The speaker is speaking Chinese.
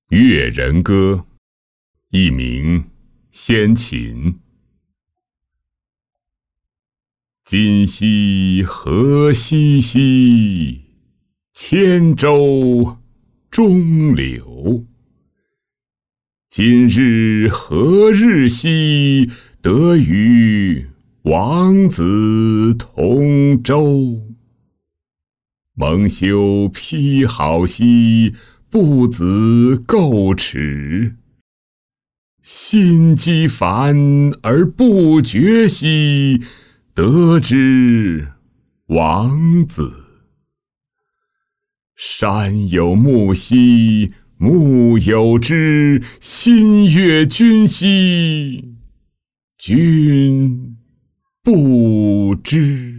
越人歌，一名先秦。今夕何夕兮，千舟中流。今日何日兮，得与王子同舟。蒙羞披好兮，不子垢齿。心积烦而不决兮，得之王子。山有木兮，木有枝，心悦君兮，君不知。